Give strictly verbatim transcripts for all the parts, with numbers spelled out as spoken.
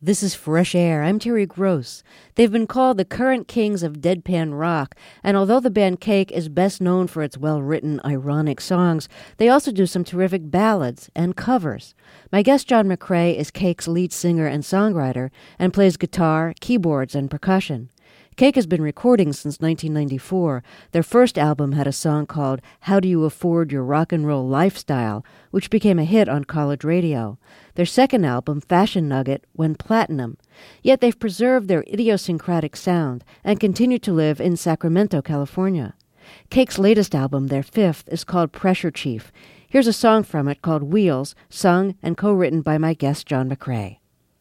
This is Fresh Air. I'm Terry Gross. They've been called the current kings of deadpan rock, and although the band Cake is best known for its well-written, ironic songs, they also do some terrific ballads and covers. My guest John McCrea is Cake's lead singer and songwriter and plays guitar, keyboards, and percussion. Cake has been recording since nineteen ninety-four. Their first album had a song called How Do You Afford Your Rock and Roll Lifestyle, which became a hit on college radio. Their second album, Fashion Nugget, went platinum. Yet they've preserved their idiosyncratic sound and continue to live in Sacramento, California. Cake's latest album, their fifth, is called Pressure Chief. Here's a song from it called Wheels, sung and co-written by my guest John McCrea.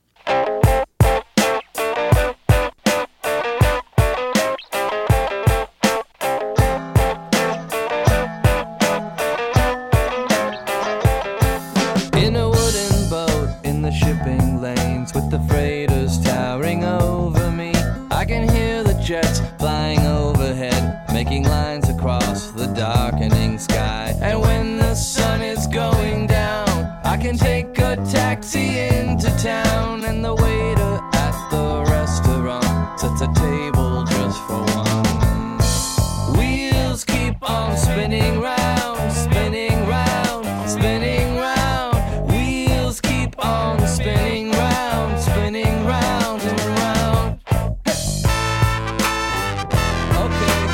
With the freighters towering over me, I can hear the jets flying overhead, making lines across the darkening sky. And when the sun is going down, I can take a taxi into town, and the waiter at the restaurant sets a table just for one. Wheels keep on spinning round, spinning round, spinning round. Wheels keep on spinning round, spinning round and round. Okay.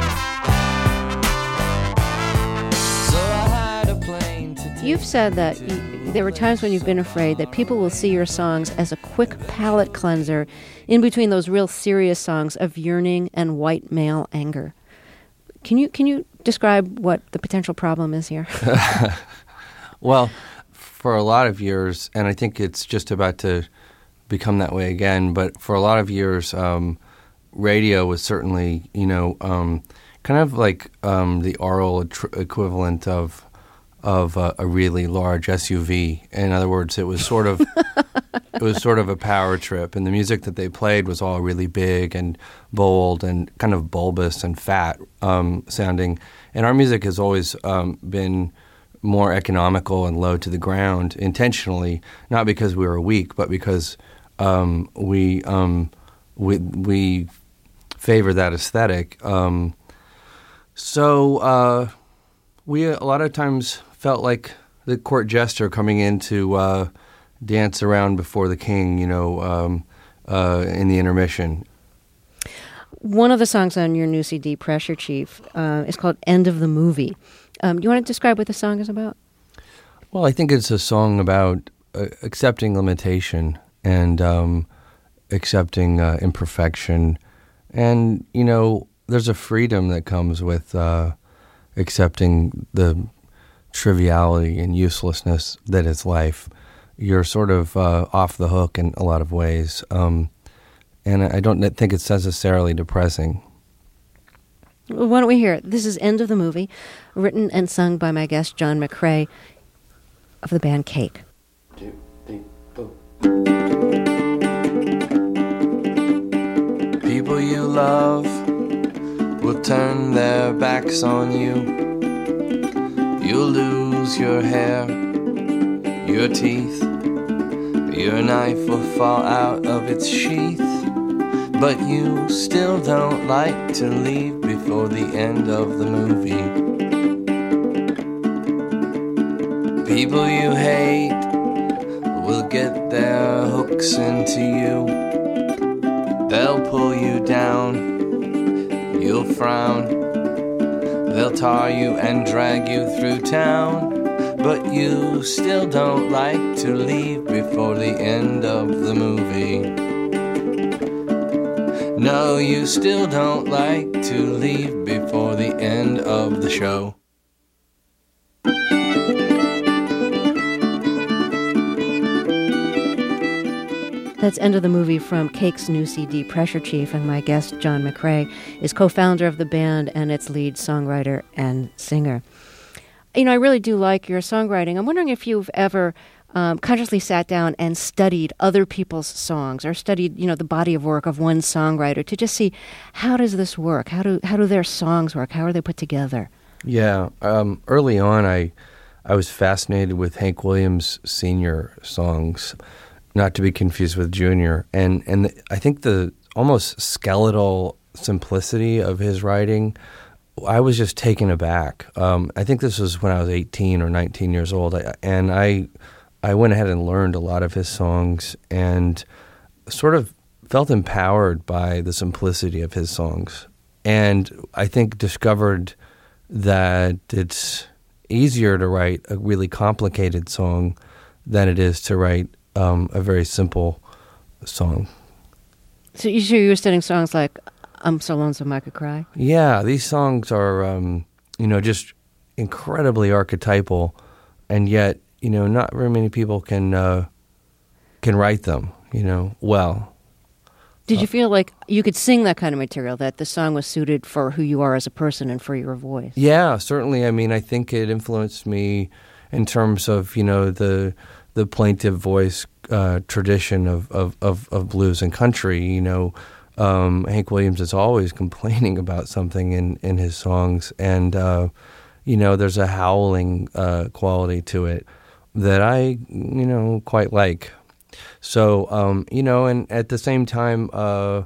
So I had a plane to take. You've said that you, there were times when you've been afraid that people will see your songs as a quick palate cleanser in between those real serious songs of yearning and white male anger. Can you can you describe what the potential problem is here? Well, for a lot of years, and I think it's just about to become that way again, but for a lot of years, um, radio was certainly, you know, um, kind of like um, the oral tr- equivalent of of uh, a really large S U V. In other words, it was sort of it was sort of a power trip, and the music that they played was all really big and bold and kind of bulbous and fat um, sounding. And our music has always um, been more economical and low to the ground intentionally, not because we were weak, but because um, we um, we we favor that aesthetic. Um, so uh, we a lot of times felt like the court jester coming in to uh, dance around before the king, you know, um, uh, in the intermission. One of the songs on your new C D, Pressure Chief, uh, is called End of the Movie. Um, do you want to describe what the song is about? Well, I think it's a song about uh, accepting limitation and um, accepting uh, imperfection. And, you know, there's a freedom that comes with uh, accepting the triviality and uselessness that is life. You're sort of uh, off the hook in a lot of ways. Um, and I don't think it's necessarily depressing. Well, why don't we hear it? This is End of the Movie, written and sung by my guest John McCrea of the band Cake. Two, three, four. People you love will turn their backs on you. You'll lose your hair, your teeth, your knife will fall out of its sheath. But you still don't like to leave before the end of the movie. People you hate will get their hooks into you. They'll pull you down, you'll frown. They'll tar you and drag you through town. But you still don't like to leave before the end of the movie. No, you still don't like to leave before the end of the show. That's End of the Movie from Cake's new C D, Pressure Chief, and my guest, John McCrea, is co-founder of the band and its lead songwriter and singer. You know, I really do like your songwriting. I'm wondering if you've ever um, consciously sat down and studied other people's songs or studied, you know, the body of work of one songwriter to just see how does this work? How do how do their songs work? How are they put together? Yeah. Um, early on, I I was fascinated with Hank Williams Senior songs. not to be confused with Junior. And and the, I think the almost skeletal simplicity of his writing, I was just taken aback. Um, I think this was when I was eighteen or nineteen years old, I, and I I went ahead and learned a lot of his songs and sort of felt empowered by the simplicity of his songs. And I think discovered that it's easier to write a really complicated song than it is to write um, a very simple song. So you sure you were studying songs like I'm So Lonesome I Could Cry? Yeah, these songs are, um, you know, just incredibly archetypal, and yet, you know, not very many people can uh, can write them, you know, well. Did you feel like you could sing that kind of material, that the song was suited for who you are as a person and for your voice? Yeah, certainly. I mean, I think it influenced me in terms of, you know, the the plaintive voice uh, tradition of, of, of, of blues and country. You know, um, Hank Williams is always complaining about something in, in his songs. And, uh, you know, there's a howling uh, quality to it that I, you know, quite like. So, um, you know, and at the same time, uh,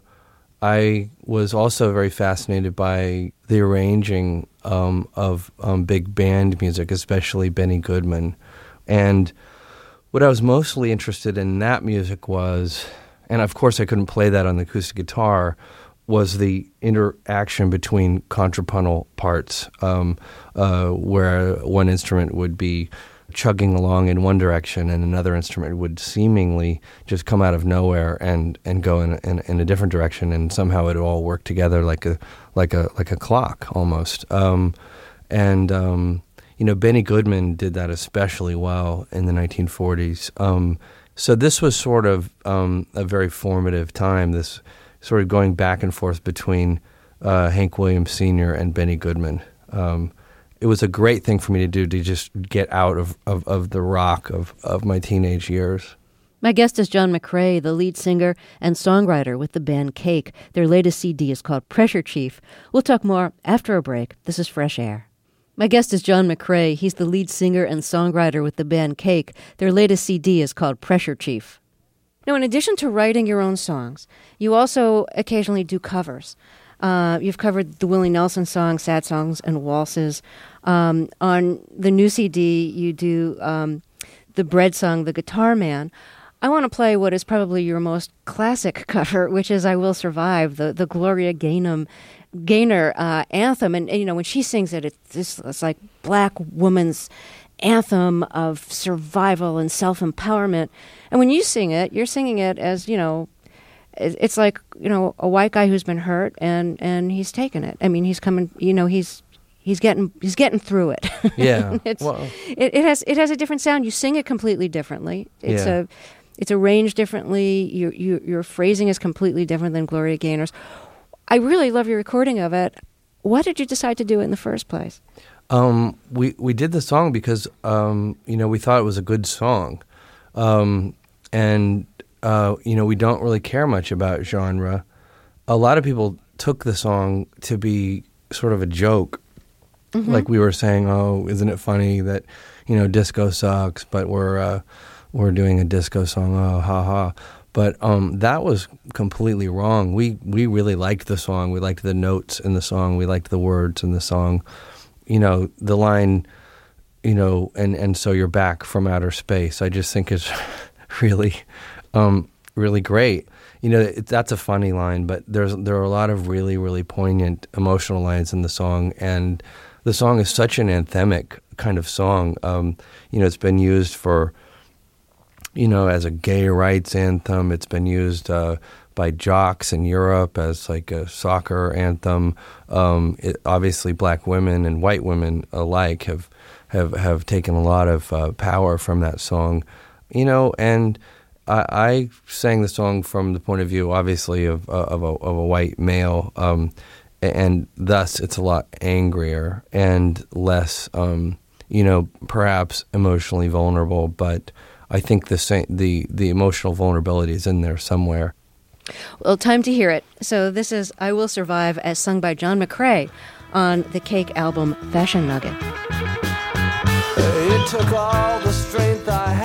I was also very fascinated by the arranging um, of um, big band music, especially Benny Goodman. And what I was mostly interested in that music was, and of course I couldn't play that on the acoustic guitar, was the interaction between contrapuntal parts, um, uh, where one instrument would be chugging along in one direction and another instrument would seemingly just come out of nowhere and, and go in, in in a different direction, and somehow it all work together like a like a like a clock almost. Um, and um, you know, Benny Goodman did that especially well in the nineteen forties. Um, so this was sort of um, a very formative time. This sort of going back and forth between uh, Hank Williams Senior and Benny Goodman. Um, It was a great thing for me to do, to just get out of, of, of the rock of, of my teenage years. My guest is John McCrea, the lead singer and songwriter with the band Cake. Their latest C D is called Pressure Chief. We'll talk more after a break. This is Fresh Air. My guest is John McCrea. He's the lead singer and songwriter with the band Cake. Their latest C D is called Pressure Chief. Now, in addition to writing your own songs, you also occasionally do covers. Uh, you've covered the Willie Nelson song, Sad Songs and Waltzes. Um, on the new C D, you do um, the Bread song, The Guitar Man. I want to play what is probably your most classic cover, which is I Will Survive, the, the Gloria Gaynor, Gaynor uh, anthem. And, and, you know, when she sings it, it's, just, it's like black woman's anthem of survival and self-empowerment. And when you sing it, you're singing it as, you know, it's like, you know, a white guy who's been hurt and, and he's taken it. I mean, he's coming, you know, he's he's getting he's getting through it. Yeah. it's, well, it, it has it has a different sound. You sing it completely differently. It's yeah. a it's arranged differently. Your your your phrasing is completely different than Gloria Gaynor's. I really love your recording of it. Why did you decide to do it in the first place? Um, we we did the song because um, you know, we thought it was a good song, um, and. Uh, you know, we don't really care much about genre. A lot of people took the song to be sort of a joke. Mm-hmm. Like we were saying, oh, isn't it funny that, you know, disco sucks, but we're uh, we're doing a disco song, oh, ha ha. But um, that was completely wrong. We we really liked the song. We liked the notes in the song. We liked the words in the song. You know, the line, you know, and, and so you're back from outer space, I just think is really... Um, really great. You know, it, that's a funny line, but there's there are a lot of really, really poignant, emotional lines in the song, and the song is such an anthemic kind of song. Um, you know, it's been used for, you know, as a gay rights anthem. It's been used uh, by jocks in Europe as like a soccer anthem. Um, it, obviously, black women and white women alike have have, have taken a lot of uh, power from that song. You know, and I, I sang the song from the point of view, obviously, of of a, of a white male, um, and thus it's a lot angrier and less, um, you know, perhaps emotionally vulnerable. But I think the same, the the emotional vulnerability is in there somewhere. Well, time to hear it. So this is "I Will Survive" as sung by John McCrea on the Cake album Fashion Nugget. It took all the strength I had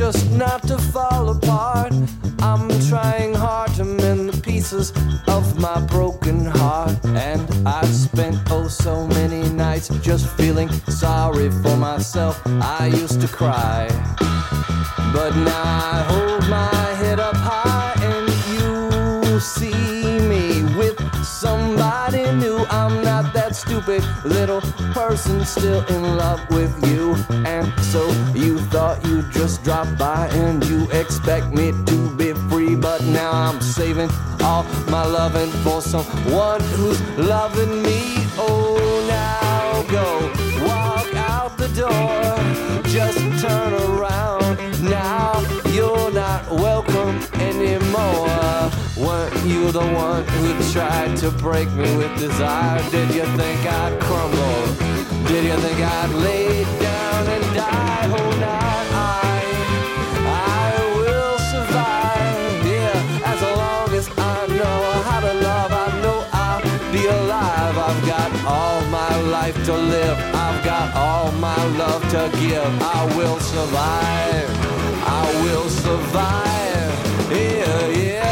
just not to fall apart. I'm trying hard to mend the pieces of my broken heart. And I've spent oh so many nights just feeling sorry for myself. I used to cry, but now I hold my head up high, and you see me with somebody new. I'm not that stupid little person still in love with you. And so you thought you'd just drop by and you expect me to be free, but now I'm saving all my loving for someone who's loving me. Oh, now go walk out the door, just turn around. Now you're not welcome anymore. Weren't you the one who tried to break me with desire? Did you think I'd crumble? Did you think I'd lay down and die? Oh, now I, I will survive. Yeah, as long as I know how to love, I know I'll be alive. I've got all my life to live. I've got all my love to give. I will survive. I will survive. Yeah, yeah.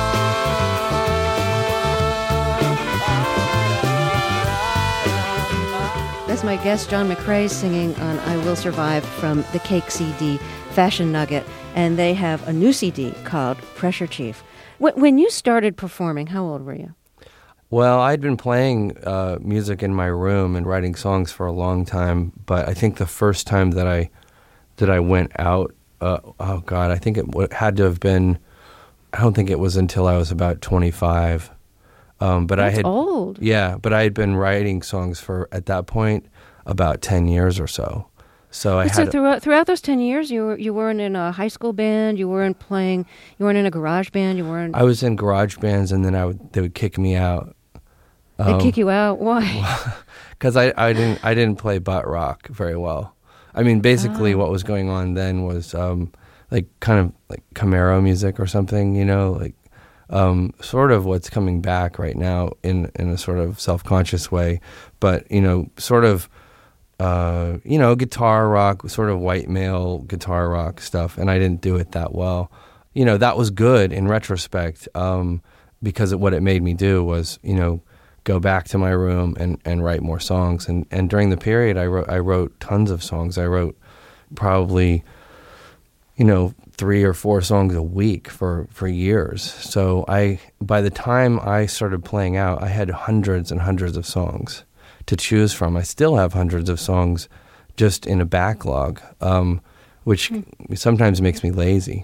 That's my guest, John McCrae, singing on I Will Survive from the Cake C D, Fashion Nugget, and they have a new C D called Pressure Chief. When you started performing, how old were you? Well, I'd been playing uh, music in my room and writing songs for a long time, but I think the first time that I that I went out, uh, oh God, I think it w- had to have been, I don't think it was until I was about twenty-five. Um, but That's I had old. Yeah, but I had been writing songs for, at that point, about ten years or so. So I so had throughout throughout those ten years, you were you weren't in a high school band, you weren't playing, you weren't in a garage band, you weren't. I was in garage bands, and then I would they would kick me out. They Um, kick you out. Why? Because I, I didn't I didn't play butt rock very well. I mean, basically, Oh. what was going on then was um, like kind of like Camaro music or something, you know, like um, sort of what's coming back right now in in a sort of self conscious way, but you know, sort of uh, you know, guitar rock, sort of white male guitar rock stuff, and I didn't do it that well. You know, that was good in retrospect um, because it, what it made me do was, you know, go back to my room and, and write more songs. And, and during the period, I wrote I wrote tons of songs. I wrote probably, you know, three or four songs a week for, for years. So I by the time I started playing out, I had hundreds and hundreds of songs to choose from. I still have hundreds of songs just in a backlog, um, which mm. sometimes makes me lazy.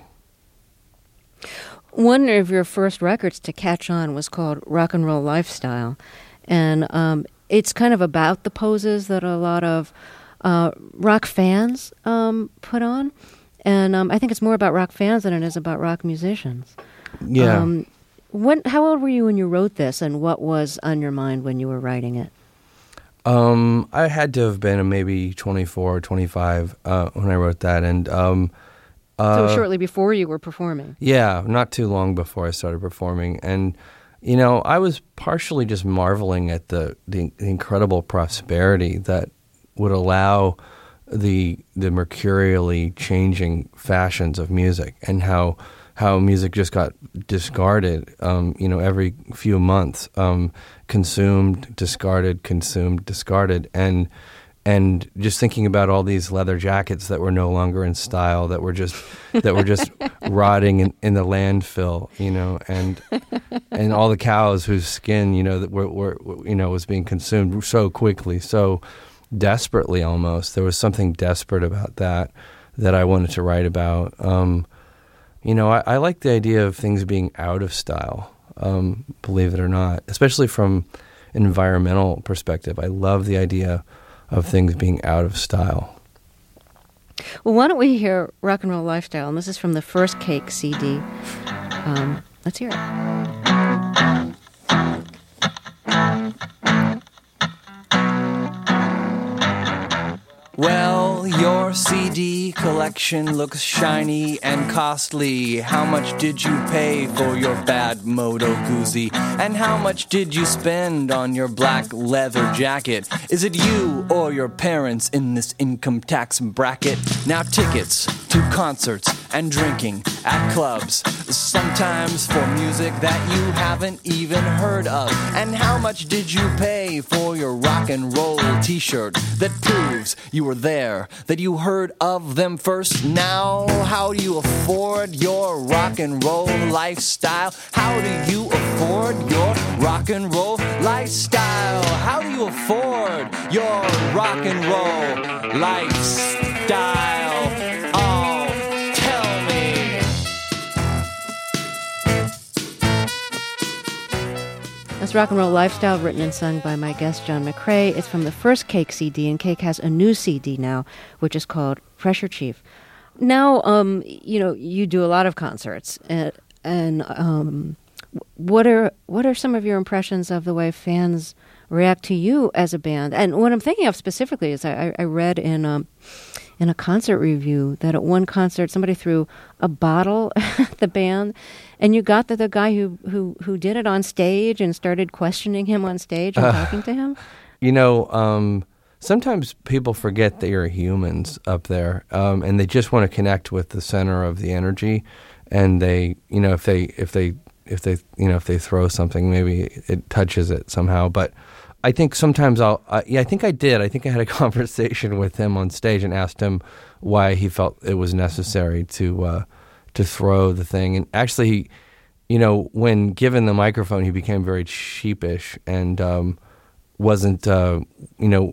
One of your first records to catch on was called Rock and Roll Lifestyle. And um, it's kind of about the poses that a lot of uh, rock fans um, put on. And um, I think it's more about rock fans than it is about rock musicians. Yeah. Um, when, how old were you when you wrote this, and what was on your mind when you were writing it? Um, I had to have been maybe twenty-four or twenty-five uh, when I wrote that. And um, uh, so shortly before you were performing. Yeah, not too long before I started performing. And, you know, I was partially just marveling at the, the, the incredible prosperity that would allow the the mercurially changing fashions of music, and how how music just got discarded, um, you know, every few months, um, consumed, discarded, consumed, discarded, and and just thinking about all these leather jackets that were no longer in style, that were just that were just rotting in, in the landfill, you know, and and all the cows whose skin, you know, that were, were you know was being consumed so quickly, so desperately almost. There was something desperate about that that I wanted to write about. Um, you know, I, I like the idea of things being out of style, um, believe it or not, especially from an environmental perspective. I love the idea of things being out of style. Well, why don't we hear Rock and Roll Lifestyle? And this is from the first Cake C D. Um, let's hear it. Well, your C D collection looks shiny and costly. How much did you pay for your bad Moto Guzzi? And how much did you spend on your black leather jacket? Is it you or your parents in this income tax bracket? Now tickets to concerts and drinking at clubs, sometimes for music that you haven't even heard of. And how much did you pay for your rock and roll t-shirt that proves you were there, that you heard of them first? Now, how do you afford your rock and roll lifestyle? How do you afford your rock and roll lifestyle? How do you afford your rock and roll lifestyle? Oh, tell me. That's Rock and Roll Lifestyle, written and sung by my guest, John McCrae. It's from the first Cake C D, and Cake has a new C D now, which is called Pressure Chief. Now, um, you know, you do a lot of concerts, and, and um, what are what are some of your impressions of the way fans react to you as a band? And what I'm thinking of specifically is I, I read in um, in a concert review that at one concert somebody threw a bottle at the band, and you got the, the guy who, who, who did it on stage and started questioning him on stage and uh, talking to him. You know, um, sometimes people forget that you're humans up there, um, and they just want to connect with the center of the energy. And they, you know, if they if they if they you know if they throw something, maybe it touches it somehow. But I think sometimes I'll, uh, yeah, I think I did. I think I had a conversation with him on stage and asked him why he felt it was necessary to uh, to throw the thing. And actually, he, you know, when given the microphone, he became very sheepish and um, wasn't, uh, you know,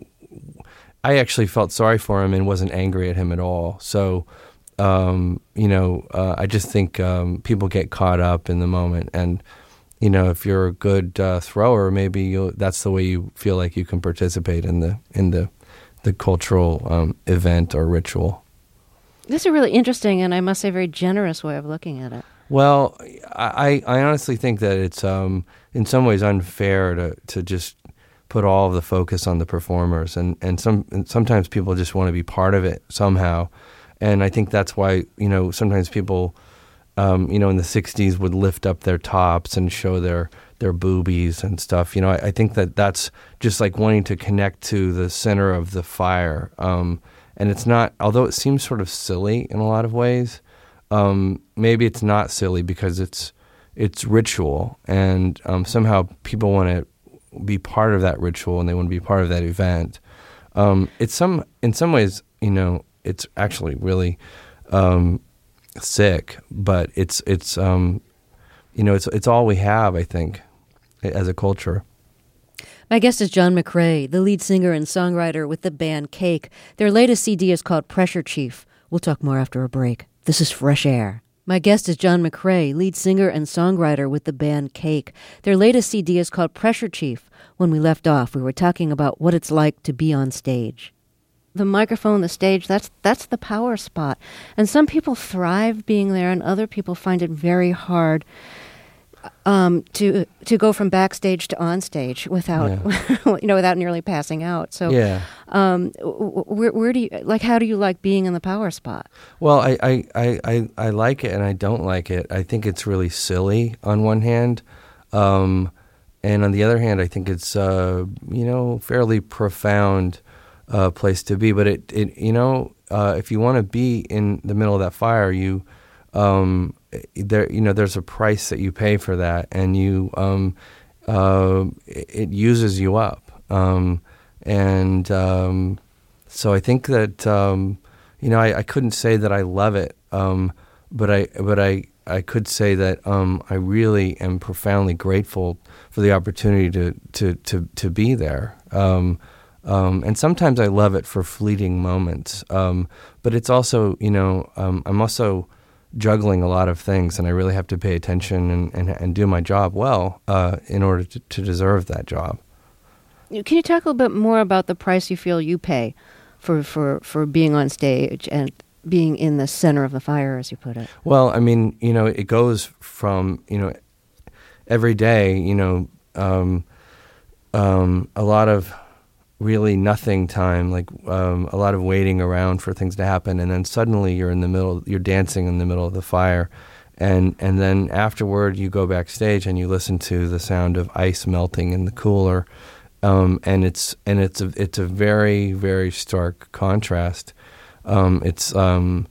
I actually felt sorry for him and wasn't angry at him at all. So, um, you know, uh, I just think um, people get caught up in the moment. And you know, if you're a good uh, thrower, maybe you'll, that's the way you feel like you can participate in the in the the cultural um, event or ritual. This is a really interesting and I must say very generous way of looking at it. Well, I, I honestly think that it's um, in some ways unfair to, to just put all of the focus on the performers, and and some and sometimes people just want to be part of it somehow, and I think that's why, you know, sometimes people. Um, you know, in the sixties would lift up their tops and show their, their boobies and stuff. You know, I, I think that that's just like wanting to connect to the center of the fire. Um, and it's not, although it seems sort of silly in a lot of ways, um, maybe it's not silly because it's it's ritual. And um, somehow people want to be part of that ritual and they want to be part of that event. Um, it's some, in some ways, you know, it's actually really... Um, sick, but it's it's um you know it's it's all we have, I think, as a culture. My guest is John McCrae, the lead singer and songwriter with the band Cake. Their latest C D is called Pressure Chief. We'll talk more after a break. This is Fresh Air. My guest is John McCrae, lead singer and songwriter with the band Cake. Their latest C D is called Pressure Chief. When we left off, we were talking about what it's like to be on stage. The microphone, the stage, that's that's the power spot. And some people thrive being there, and other people find it very hard um, to to go from backstage to on stage without, yeah. you know, without nearly passing out. So, yeah. um, where where do you like? How do you like being in the power spot? Well, I I, I, I, I like it and I don't like it. I think it's really silly on one hand, um, and on the other hand, I think it's uh, you know fairly profound. Uh, place to be, but it, it you know, uh, if you want to be in the middle of that fire, you, um, there, you know, there's a price that you pay for that, and you, um, uh, it, it uses you up, um, and um, so I think that, um, you know, I, I couldn't say that I love it, um, but I, but I, I could say that um, I really am profoundly grateful for the opportunity to to to, to be there. Um, Um, and sometimes I love it for fleeting moments. Um, but it's also, you know, um, I'm also juggling a lot of things, and I really have to pay attention and, and, and do my job well uh, in order to, to deserve that job. Can you talk a little bit more about the price you feel you pay for, for, for being on stage and being in the center of the fire, as you put it? Well, I mean, you know, it goes from, you know, every day, you know, um, um, a lot of really nothing time, like um, a lot of waiting around for things to happen, and then suddenly you're in the middle, you're dancing in the middle of the fire, and and then afterward you go backstage and you listen to the sound of ice melting in the cooler, um, and it's and it's a it's a very very stark contrast. Um, it's um,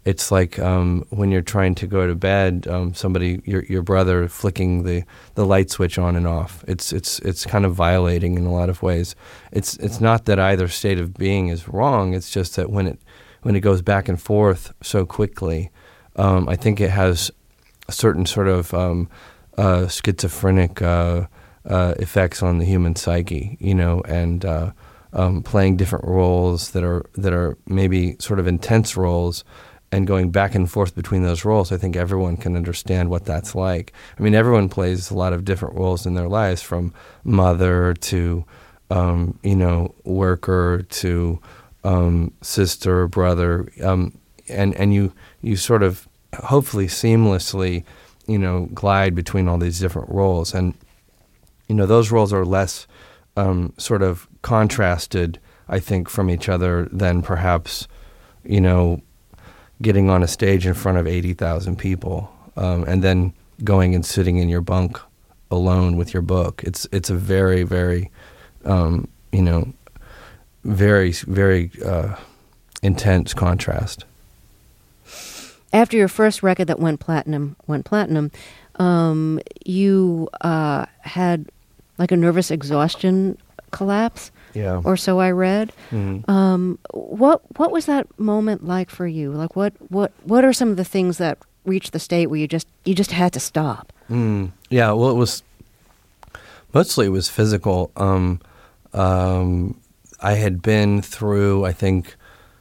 it's like um, when you're trying to go to bed, um, somebody, your your brother, flicking the, the light switch on and off. It's it's it's kind of violating in a lot of ways. It's it's not that either state of being is wrong. It's just that when it when it goes back and forth so quickly, um, I think it has a certain sort of um, uh, schizophrenic uh, uh, effects on the human psyche, you know, and uh, um, playing different roles that are that are maybe sort of intense roles, and going back and forth between those roles. I think everyone can understand what that's like. I mean, everyone plays a lot of different roles in their lives, from mother to, um, you know, worker to um, sister, brother, um, and and you you sort of hopefully seamlessly, you know, glide between all these different roles, and you know those roles are less um, sort of contrasted, I think, from each other than perhaps, you know, getting on a stage in front of eighty thousand people, um, and then going and sitting in your bunk alone with your book. It's it's a very, very, um, you know, very, very uh, intense contrast. After your first record that went platinum, went platinum, um, you uh, had like a nervous exhaustion collapse. Yeah. Or so I read. Mm-hmm. Um, what what was that moment like for you? Like what, what what are some of the things that reached the state where you just you just had to stop? Mm. Yeah. Well, it was mostly it was physical. Um, um, I had been through, I think,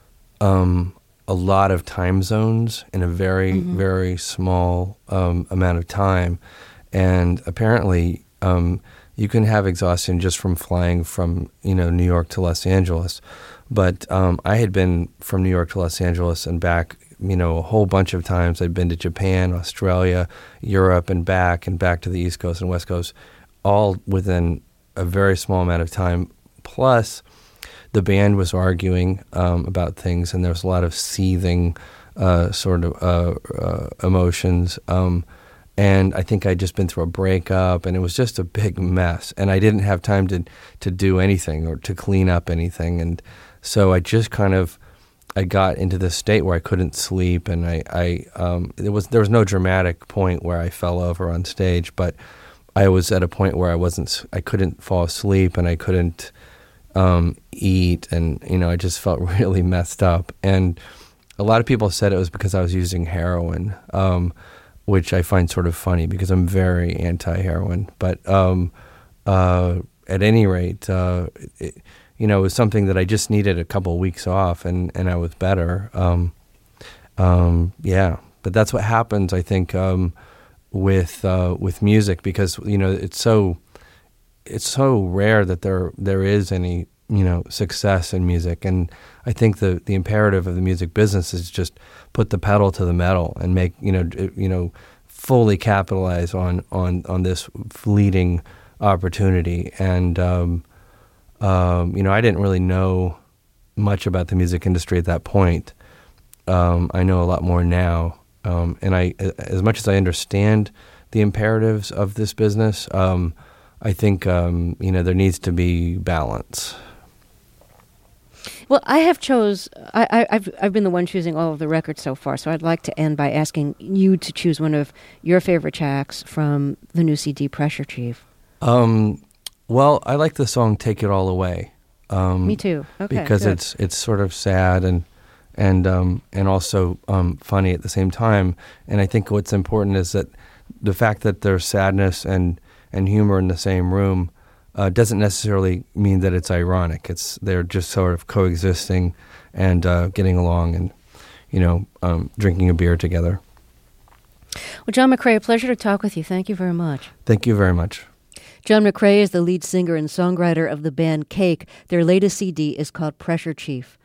um, a lot of time zones in a very mm-hmm. very small um, amount of time, and apparently. Um, You can have exhaustion just from flying from, you know, New York to Los Angeles. But um, I had been from New York to Los Angeles and back, you know, a whole bunch of times. I'd been to Japan, Australia, Europe, and back, and back to the East Coast and West Coast, all within a very small amount of time. Plus, the band was arguing um, about things, and there was a lot of seething uh, sort of uh, uh, emotions. Um And I think I'd just been through a breakup, and it was just a big mess. And I didn't have time to, to do anything or to clean up anything. And so I just kind of, I got into this state where I couldn't sleep. And I, I um, it was there was no dramatic point where I fell over on stage, but I was at a point where I wasn't, I couldn't fall asleep, and I couldn't um, eat. And, you know, I just felt really messed up. And a lot of people said it was because I was using heroin. Um, which I find sort of funny because I'm very anti-heroin. But um, uh, at any rate, uh, it, you know, it was something that I just needed a couple of weeks off, and, and I was better. Um, um, yeah, but that's what happens, I think, um, with uh, with music, because you know it's so it's so rare that there there is any you know success in music, and I think the the imperative of the music business is just put the pedal to the metal and make you know you know fully capitalize on on on this fleeting opportunity. And um, um, you know I didn't really know much about the music industry at that point. Um, I know a lot more now, um, and I as much as I understand the imperatives of this business, um, I think um, you know there needs to be balance. Well, I have chose. I, I, I've I've been the one choosing all of the records so far, so I'd like to end by asking you to choose one of your favorite tracks from the new C D, Pressure Chief. Um, well, I like the song "Take It All Away." Um, Me too. Okay, because good. it's it's sort of sad and and um, and also um, funny at the same time. And I think what's important is that the fact that there's sadness and and humor in the same room. Uh, doesn't necessarily mean that it's ironic. It's they're just sort of coexisting and uh, getting along, and you know, um, drinking a beer together. Well, John McCrea, a pleasure to talk with you. Thank you very much. Thank you very much. John McCrea is the lead singer and songwriter of the band Cake. Their latest C D is called Pressure Chief.